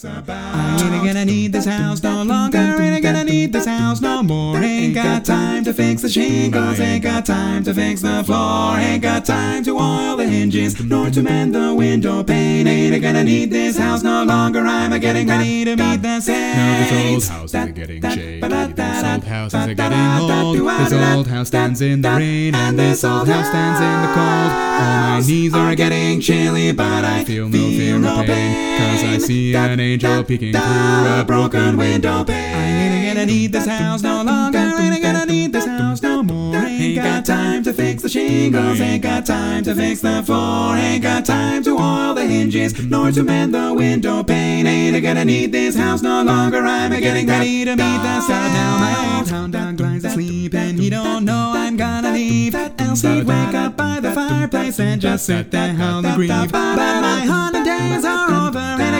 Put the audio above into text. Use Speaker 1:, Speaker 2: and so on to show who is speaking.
Speaker 1: talks about. I ain't gonna need this house no longer, ain't gonna need this house no more. Ain't got time to fix the shingles, ain't got time to fix the floor, ain't got time to oil the hinges, nor to mend the window pane. Ain't gonna need this house no longer, I'm getting ready to meet the saints.
Speaker 2: Now this old house is getting shaky, this old house is getting old. This old house stands in the rain, and this old house stands in the cold. All my knees are getting chilly, but I feel no fear or pain, 'cause I see an angel peeking through a broken window pane.
Speaker 1: I ain't gonna need this house no longer, ain't gonna need this house no more. Ain't got time to fix the shingles, ain't got time to fix the floor, ain't got time to oil the hinges, nor to mend the window pane. Ain't gonna need this house no longer, I'm getting ready to meet the sun. Now my old hound dog lies asleep, and he don't know I'm gonna leave. Else he'd wake up by the fireplace and just sit there howling grief. But my haunted days are over.